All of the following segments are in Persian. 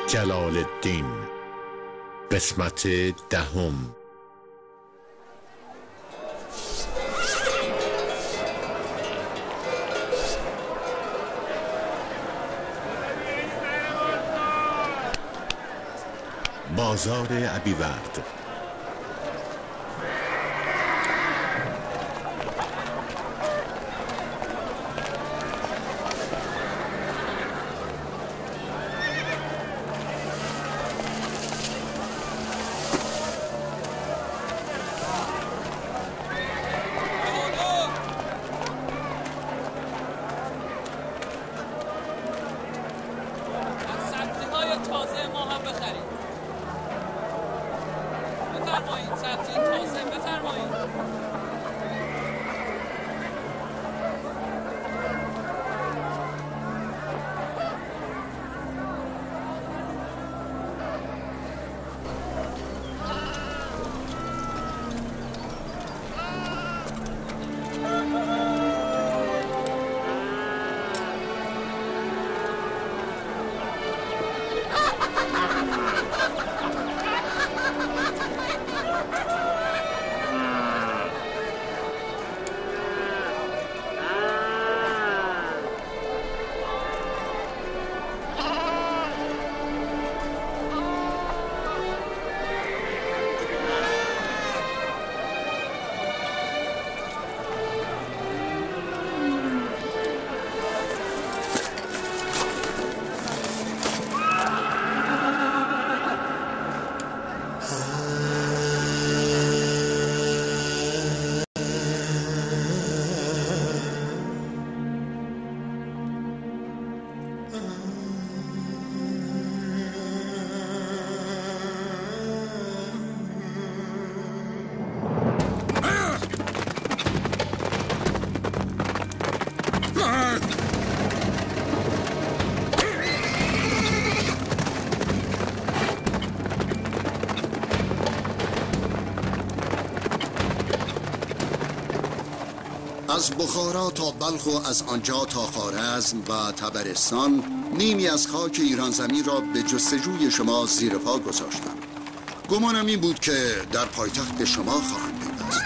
جلال الدین قسمت 10. بازار ابیورد. از بخارا تا بلخ و از آنجا تا خوارزم و طبرستان نیمی از خاک ایران زمین را به جستجوی شما زیر پا گذاشتم. گمانم این بود که در پایتخت به شما خواهم پیوست.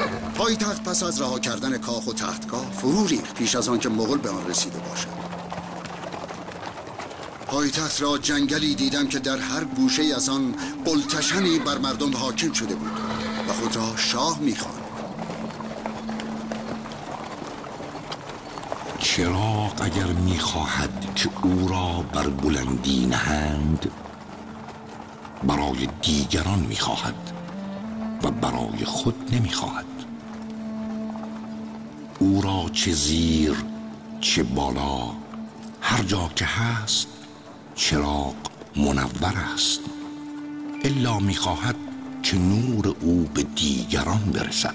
پایتخت پس از رها کردن کاخ و تختگاه فرو ریخت پیش از آن که مغول به آن رسیده باشد. پایتخت را جنگلی دیدم که در هر گوشه از آن قلتشنی بر مردم حاکم شده بود و خود را شاه می‌خواند. چراغ اگر می‌خواهد که او را بر بلندی نهند، برای دیگران می‌خواهد و برای خود نمی‌خواهد. او را چه زیر چه بالا، هر جا که هست چراغ منور است، الا می‌خواهد که نور او به دیگران برسد.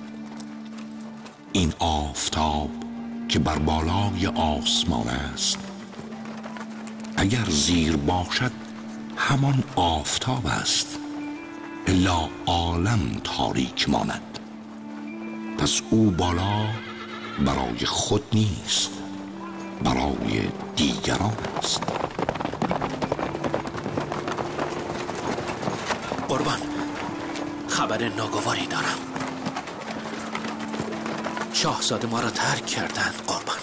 این آفتاب که بر بالای آسمان است، اگر زیر باشد همان آفتاب است، الا عالم تاریک ماند. پس او بالا برای خود نیست، برای دیگران است. قربان، خبر ناگواری دارم. شاهزاده ما را ترک کردند قربان.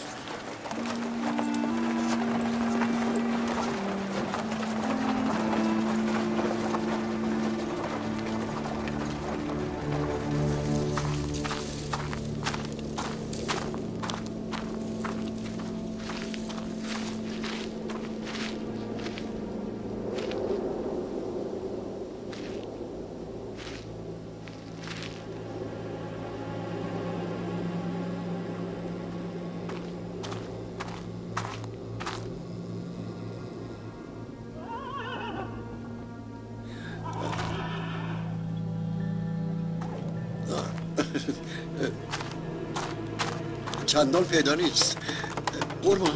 چندان پیدا نیست قربان.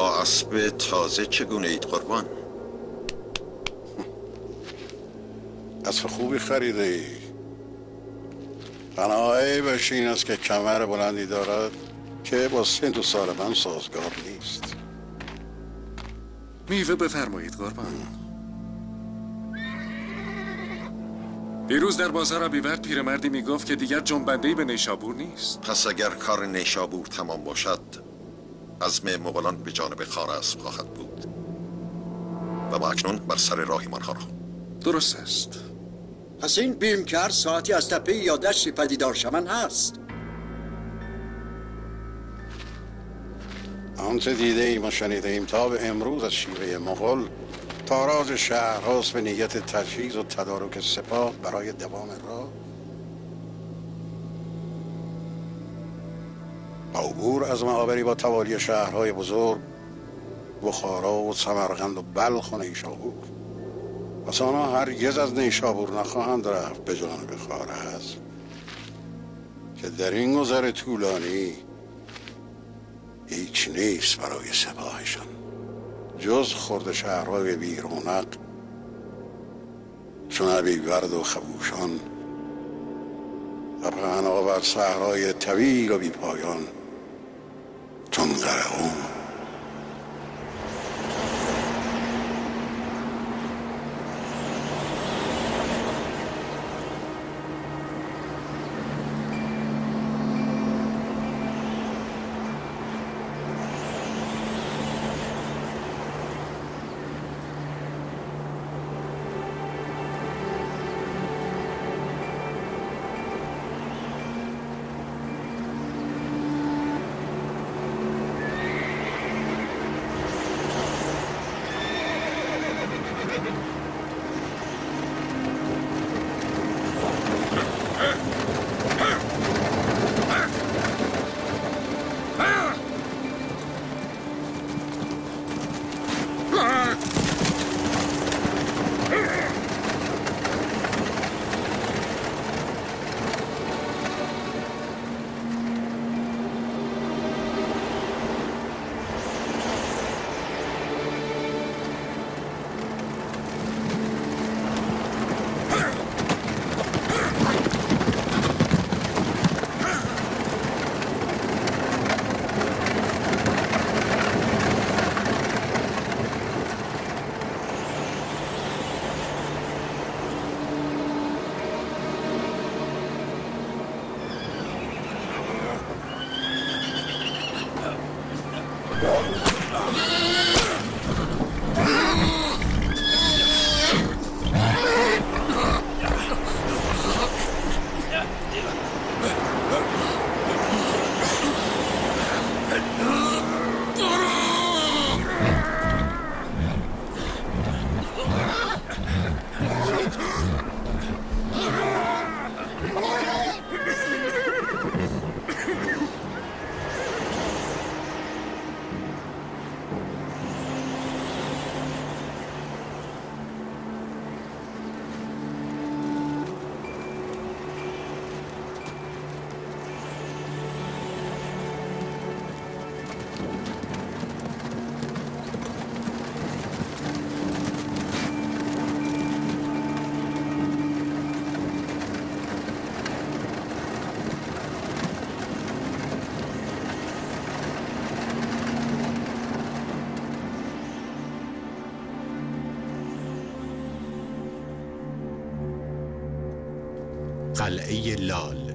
با اسب تازه چگونه اید قربان؟ اسب خوبی خریده ای. تنها عیبش این است که کمر بلندی دارد که با سن و سال من سازگار نیست. میوه بفرمایید قربان. دیروز در بازار ابیورد پیرمردی میگفت که دیگر جنبنده‌ای به نیشابور نیست. پس اگر کار نیشابور تمام باشد عزم مغولان به جانب خوارزم خواهد بود و ما اکنون بر سر راهیمان ها را. درست است. پس این بیمکر ساعتی از تپه یا دشتی پدیدار شمن هست. آنچه دیده ایم و شنیده ایم تا به امروز از شیوه مغول، تاراج شهرهاست به نیت تجهیز و تدارک سپاه برای دوام راه. با عبور از معابری با توالی شهرهای بزرگ بخارا و سمرقند و بلخ و نیشابور. پس آنها هرگز از نیشابور نخواهند رفت به جانب خوارزم که در این گذر طولانی هیچ نیست برای سپاهشان جز خرد شهرهای بیرونق چون ابیورد و خبوشان و پهناور صحرای طویل و بیپایان چون قرقوم. قلعه لال.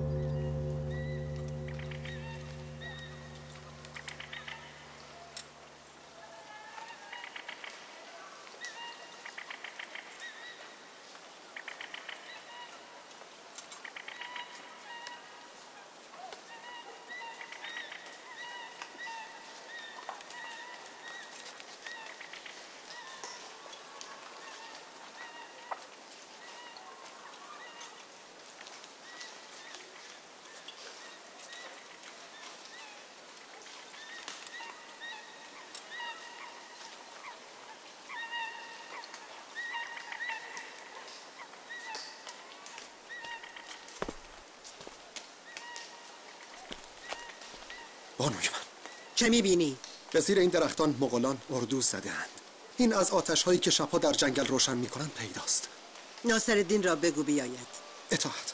بانوی من چه میبینی؟ به زیر این درختان مغولان اردو زده‌اند. این از آتش‌هایی که شبها در جنگل روشن می‌کنند پیداست. ناصرالدین را بگو بیاید. اطاعت.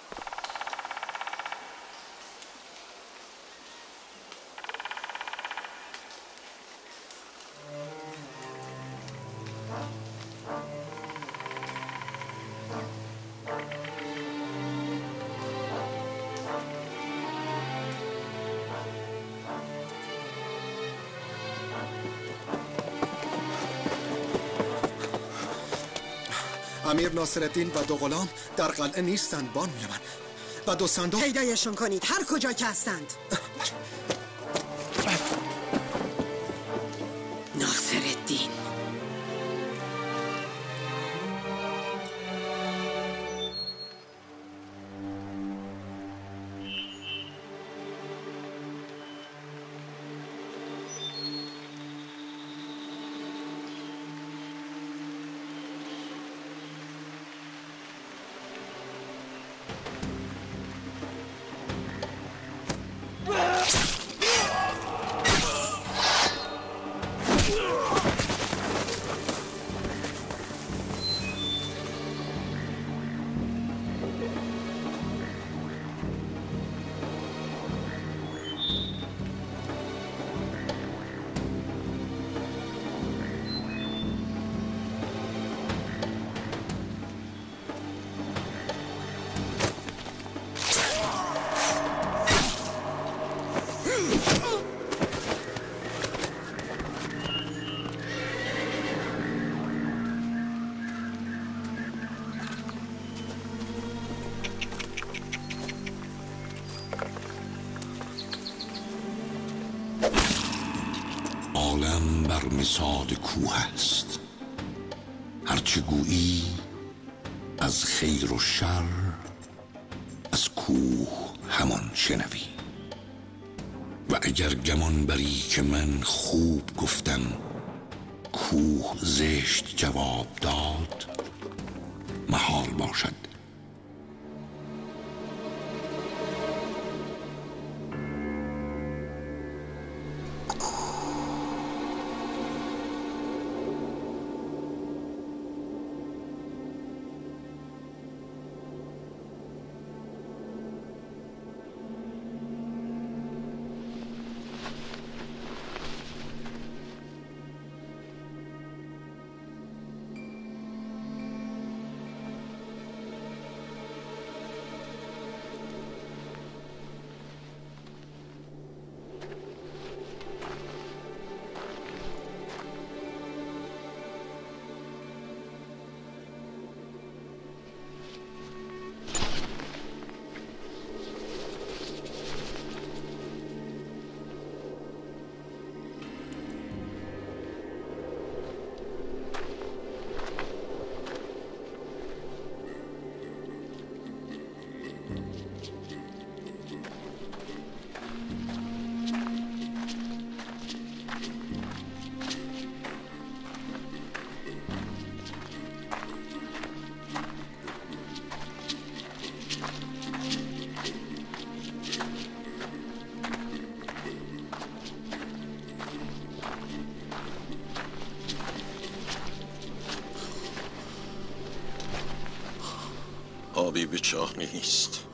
امیر ناصرالدین و 2 غلام در قلعه نیستند بانوی من. و 2 صندوق پیدایشون کنید هر کجا که هستند. ناصرالدین عالم بر مثاد کوه است، هرچه گویی از خیر و شر از کوه همان شنوی. و اگر گمان بری که من خوب گفتم کوه زشت جواب داد، محال باشد. آبی به چاه نیست.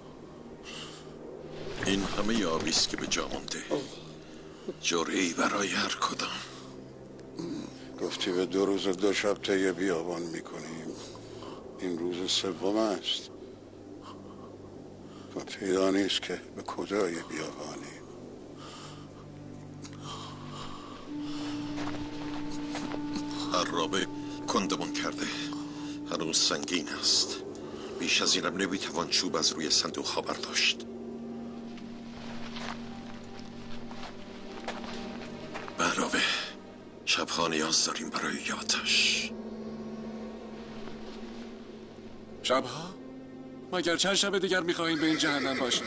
این همه آبیست که به جا مونده. جرعه‌ای برای هر کدام. گفتی به 2 روز و 2 شب طی بیابان میکنیم. این روز 3 است و پیدا نیست که به کجای بیابانی. عرابه کندمون کرده. هنوز سنگین است. بیش از اینم نمیتوان چوب از روی صندوق ها برداشت. به علاوه شبها نیاز داریم برای آتش. شبها؟ مگر چند شب دیگر میخواهیم به این جهنم باشیم؟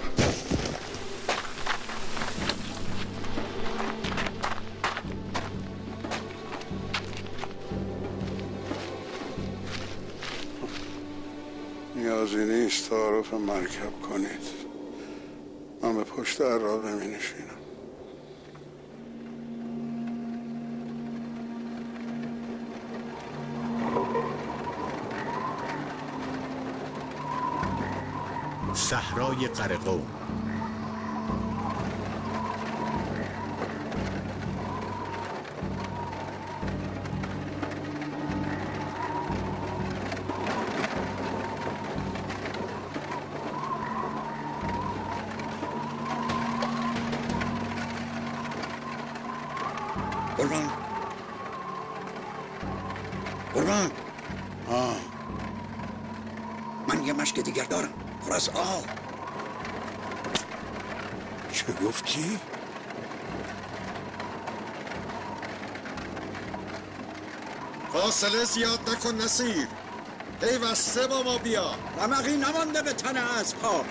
نیازی نیست تعارف مرکب کنید. من به پشت عرابه می نشینم. صحرای قرقو. قربان من یه مشک دیگر دارم پر از آب. چه گفتی؟ فاصله زیاد نکن نصیر، پیوسته با ما بیا. رمقی نمانده به تن اسب‌ها.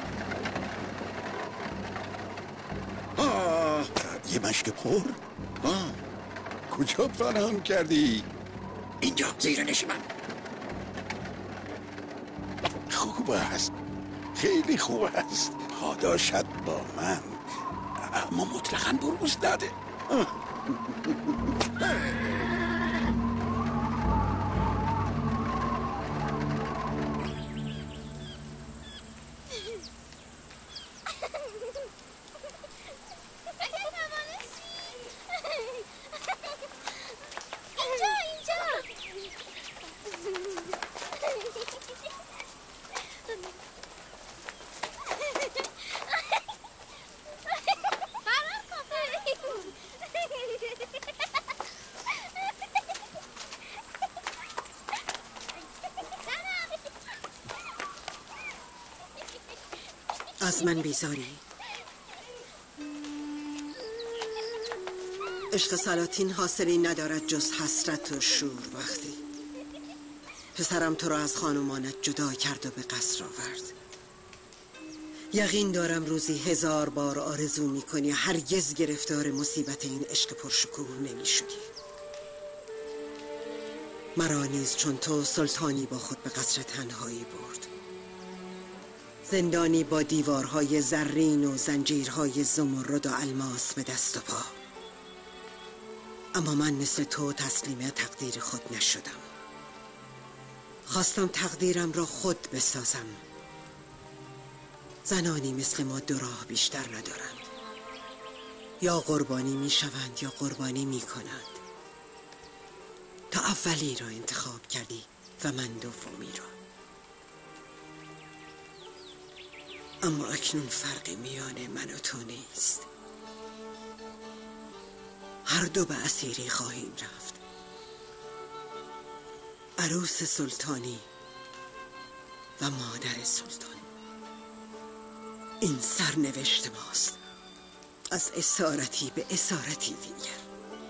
یه مشک پر؟ کجا پنهان کردی؟ اینجا زیر نشیمن. خوب است، خیلی خوب است. پاداشت با من، اما مطلقاً بروز نده. از من بیزاری؟ عشق سلاطین حاصلی ندارد جز حسرت و شور وقتی پسرم تو را از خانمانت جدا کرد و به قصر آورد. یقین دارم روزی 1000 بار آرزو میکنی هرگز گرفتار مصیبت این عشق پرشکوه نمیشدی. مرا نیز چون تو سلطانی با خود به قصر تنهایی برد، زندانی با دیوارهای زرین و زنجیرهای زمرد و الماس به دست و پا. اما من مثل تو تسلیم تقدیر خود نشدم. خواستم تقدیرم را خود بسازم. زنانی مثل ما 2 راه بیشتر ندارند، یا قربانی میشوند یا قربانی میکنند. تا اولی را انتخاب کردی و من دومی را. اما اکنون فرقی میان من و تو نیست. هر دو به اسیری خواهیم رفت. عروس سلطانی و مادر سلطان. این سرنوشت ماست، از اسارتی به اسارتی دیگر.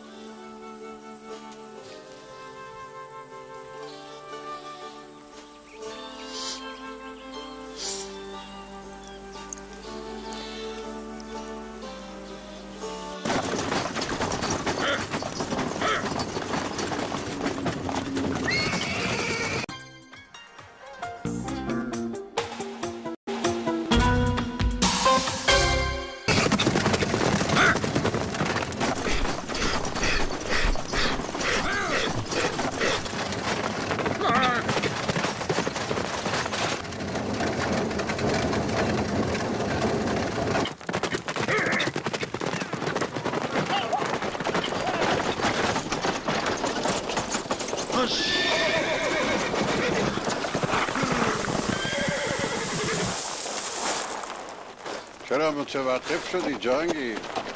چرا متوقف شدی جهانگیر؟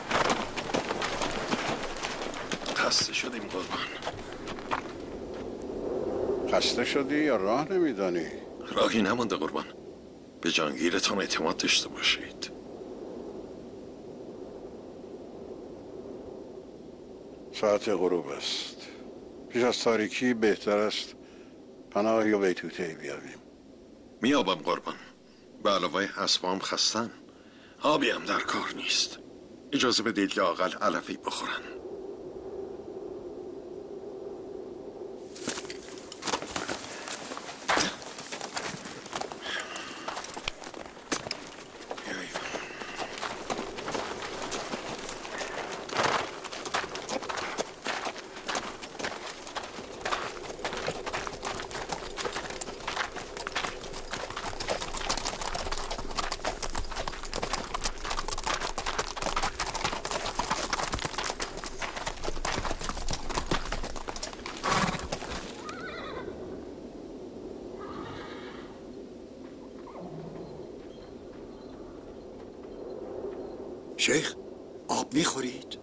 خسته شدیم قربان. خسته شدی یا راه نمیدانی؟ راهی نمانده قربان. به جهانگیرتان اعتماد داشته باشید. ساعت غروب است. پیش از تاریکی بهتر است پناه یا بیتوته‌ای بیابیم. میابم قربان. به علاوه اسبام خستن، آبی هم در کار نیست. اجازه بدید لااقل علفی بخورن. شیخ آب میخورید؟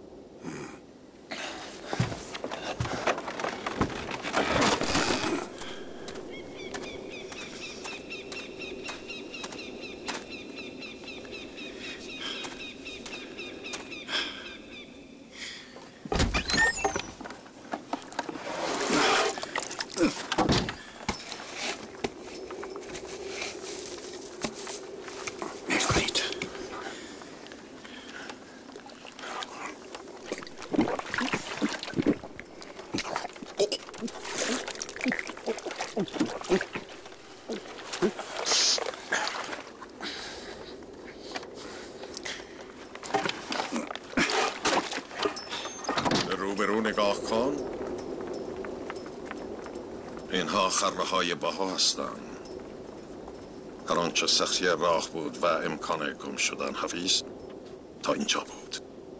روبرو نگاه کن. اینها خره های بها هستند. هر آنچه سختی راه بود و امکان گم شدن حفیظ تا اینجا بود.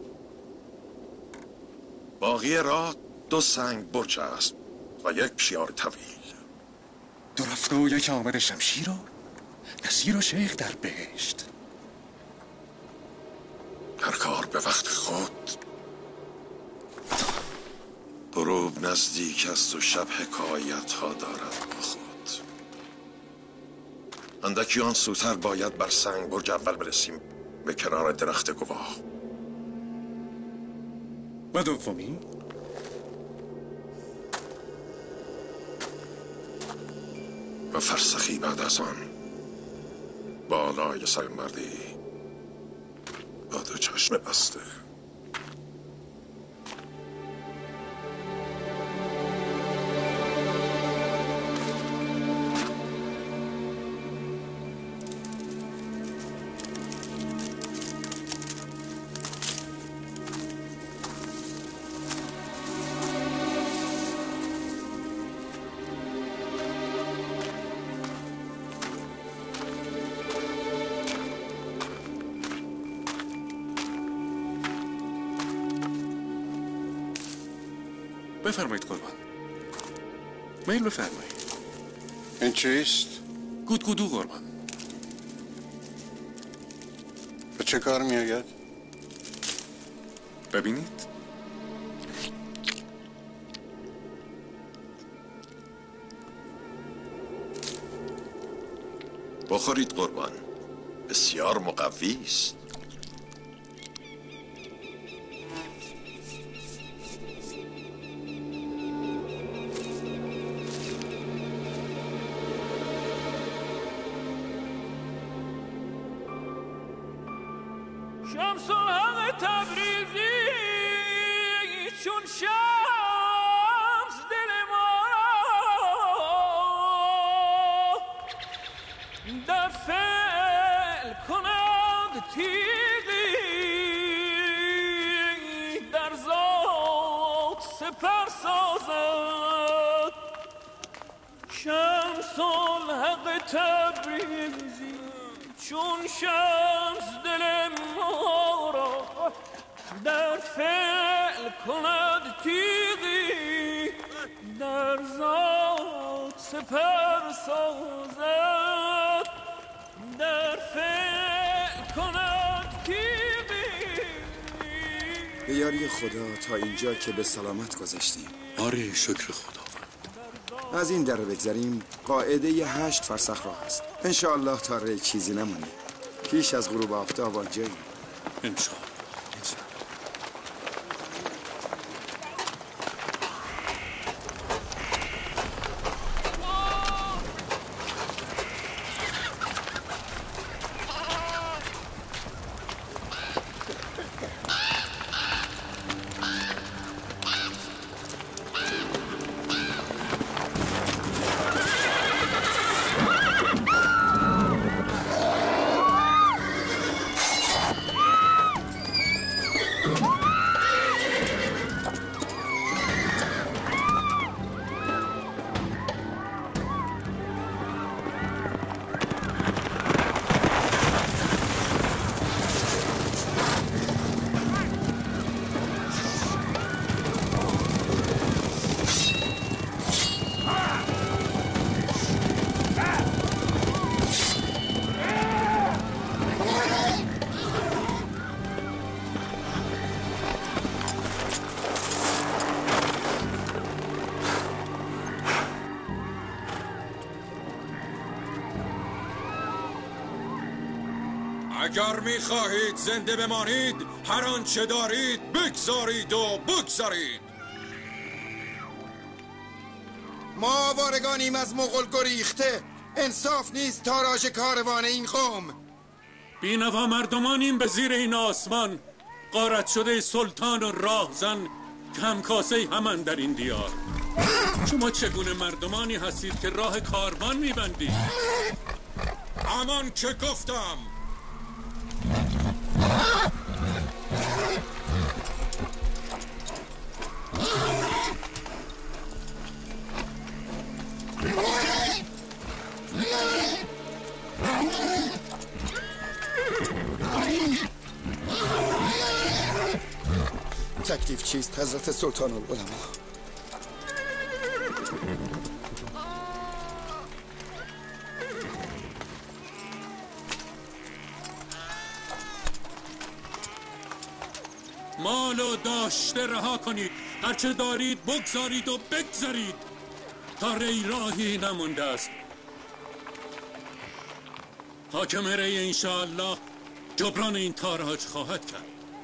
باقی راه 2 سنگ برج است و 1 شیار طویل. 2 رفته و 1 آمد شمشیر و نصیر و شیخ در بهشت. هر کار به وقت خود. غروب نزدیک است و شب حکایت ها دارد با خود. اندکی آن سوتر باید بر سنگ برج اول برسیم، به کنار درخت گواه. و دومی؟ و فرسخی بعد از آن بالای سر مردی با 2 چشم بسته. بفرمایید قربان. میل بفرمایید. این چیست؟ گودگودو قربان. به چه کار می آید؟ ببینید. بخورید قربان. بسیار مقوی است. شمس الحق تبریزی چون شمس دل ما در فعل کند تیغی، در ذات سپر سازد. شمس الحق تبریزی چون شمس دل ما را در فعل کند تیغی، در ذات سپر سازد. در فعل کند تیغی. به یاری خدا تا اینجا که به سلامت گذشتیم. آره شکر خدا. از این در بگذریم قاعده 8 فرسخ راه است. انشاءالله تا ری چیزی نمونه. پیش از غروب آفتاب آنجاییم. انشاءالله. اگر میخواهید زنده بمانید هر آنچه دارید بگذارید و بگذارید. ما آوارگانیم از مغول گریخته. انصاف نیست تاراج کاروان این قوم. بینوا مردمانیم به زیر این آسمان، غارت شده سلطان و راهزن که همکاسه همان در این دیار. شما چگونه مردمانی هستید که راه کاروان میبندید؟ همان که گفتم. تکلیف چیست حضرت سلطان العلماء؟ مال و داشته رها کنید، هرچه دارید بگذارید و بگذارید تا ری راهی نمونده است. حاکم ری انشاءالله جبران این تاراج خواهد کرد.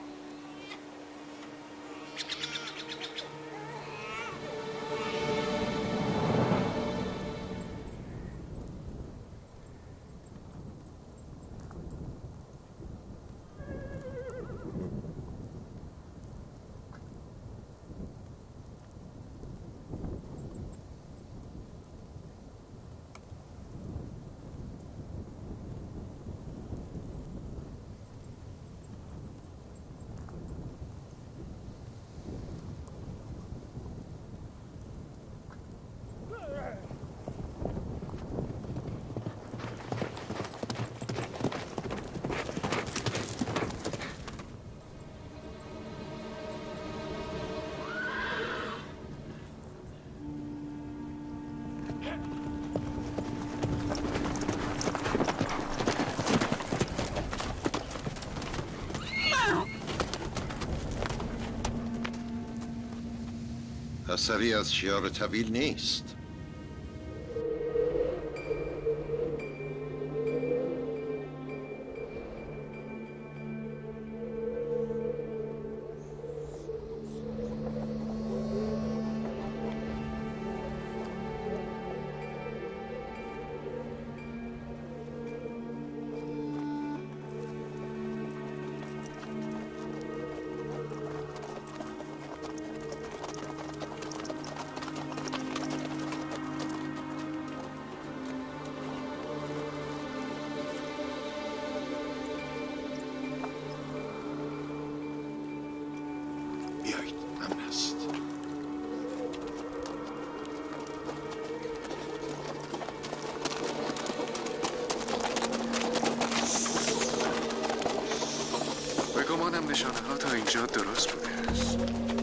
اثری از شیار طویل نیست. نشانه ها تا اینجا درست بوده است.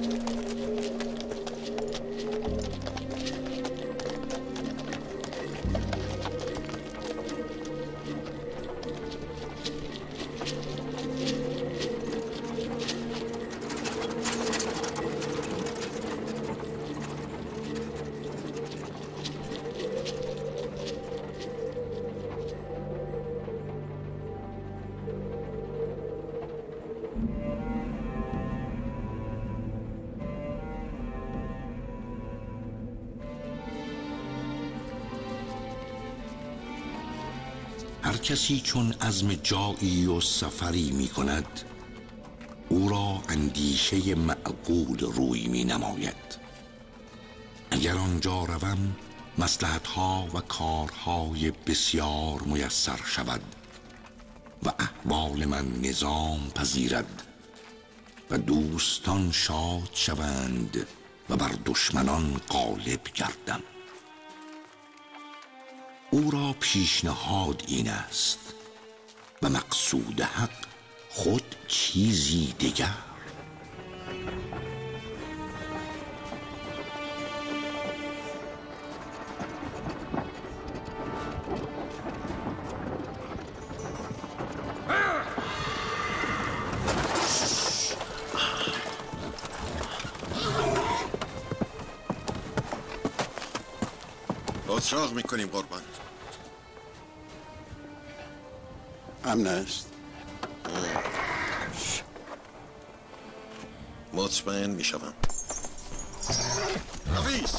هر کسی چون عزم جایی و سفری می کند او را اندیشه معقول روی می نماید. اگر آنجا روم مصلحت‌ها و کارهای بسیار میسر شود و احوال من نظام پذیرد و دوستان شاد شوند و بر دشمنان غالب گردم. او را پیشنهاد این است و مقصود حق خود چیزی دیگر. اتراق میکنیم قربان. امن است. مطمئن میشوم. حفیظ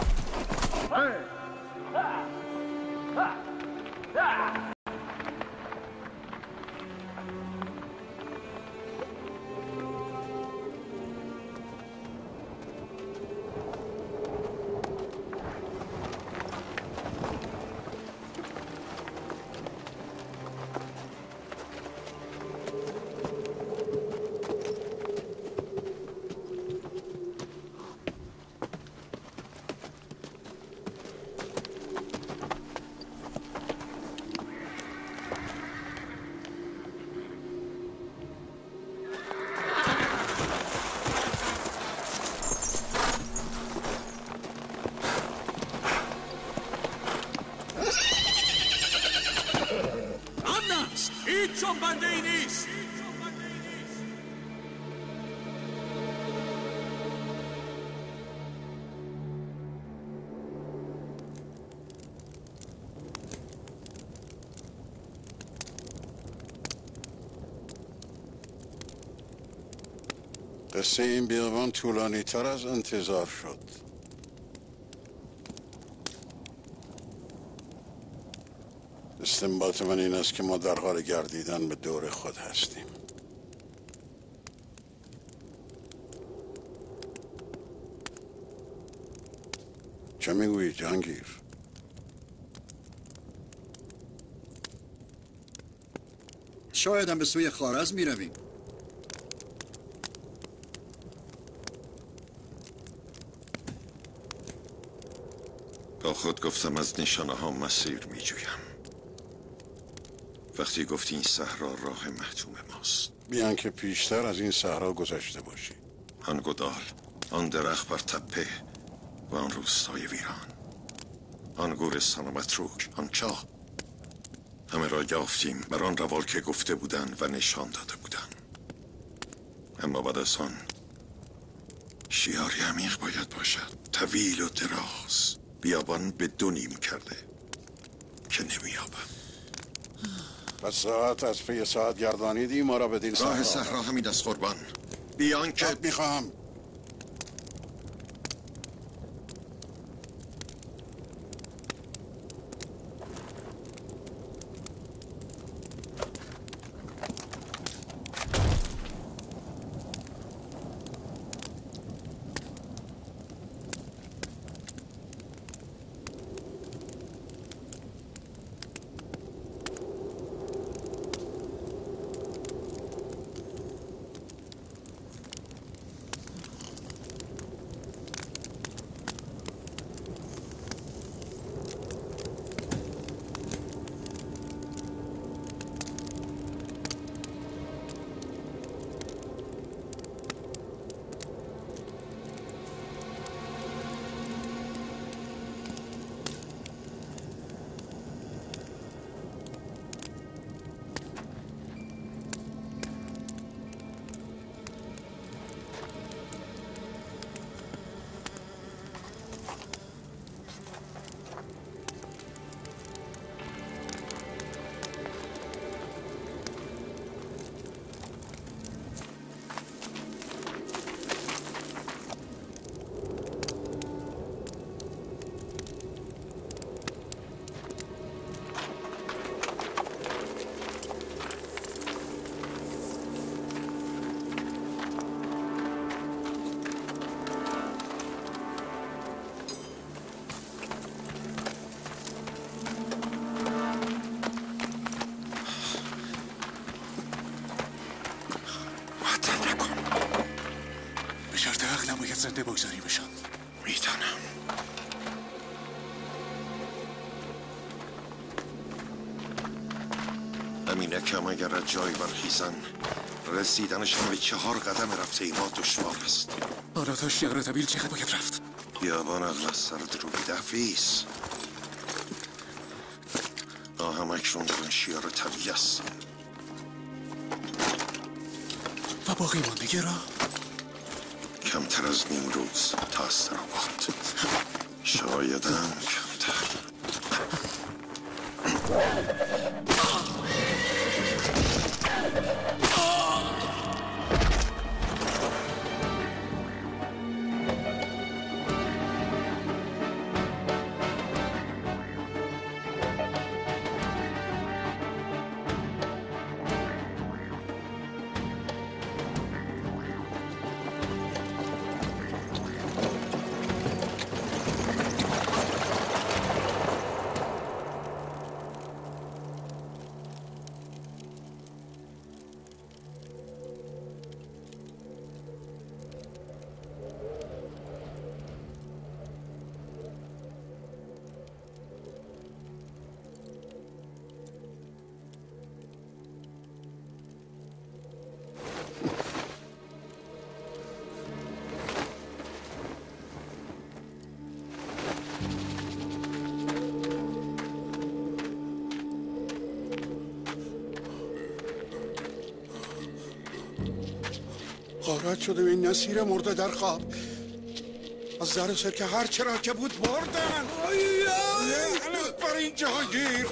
هیچ جنبنده ای نیست. قصه این بیابان طولانی تر از انتظار شد. استنباط من این است که ما در حال گردیدن به دور خود هستیم. چه میگویی جهانگیر؟ شاید هم به سوی خوارزم میرویم. با خود گفتم از نشانه ها مسیر می جویم. وقتی گفتی این صحرا راه محتوم ماست، بیان که پیشتر از این صحرا گذشته باشی. آن گودال، آن درخت بر تپه و آن روستای ویران، آن گورستان و متروک، آن چاه، همه را یافتیم بر آن روال که گفته بودند و نشان داده بودند. اما بعد از آن شیاری عمیق باید باشد، طویل و دراز، بیابان به دو نیم کرده که نمیابم. پس ساعت از پی ساعت گردانیدی ما را بدین راه صحرا همین از قربان. بیان که میخواهم. زنده بگذاریمشان. میدانم. همینکم اگر از جای برخیزن رسیدنشان به 4 قدم رفته ما دشوار است. حالا تا شیار طویل چقدر باید رفت؟ بیابان اغلب سر دروبیده حفیظ. هم اکنون در این شیار طویل است. و باقی ماندگی را؟ کمتر از نیم روز تا استراباد. شایدم کمتر. غارت شده به این نصیر مرده در خواب. از زر و سرکه هر چرا که بود بردن. لعنت بر این جهانگیر.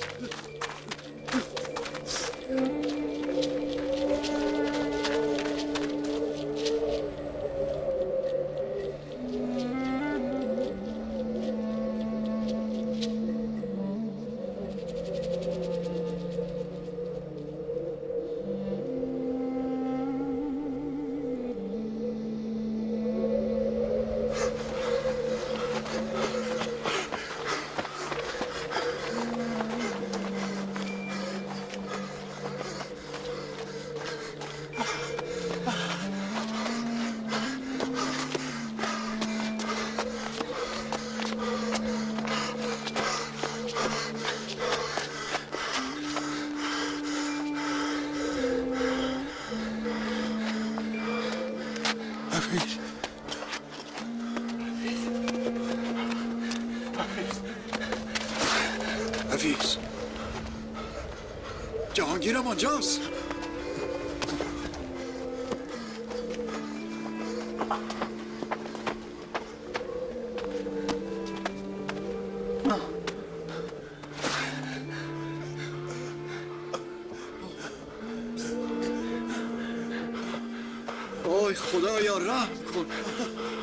حفیظ جهانگیرم آنجاست. وای خدایا رحم کن.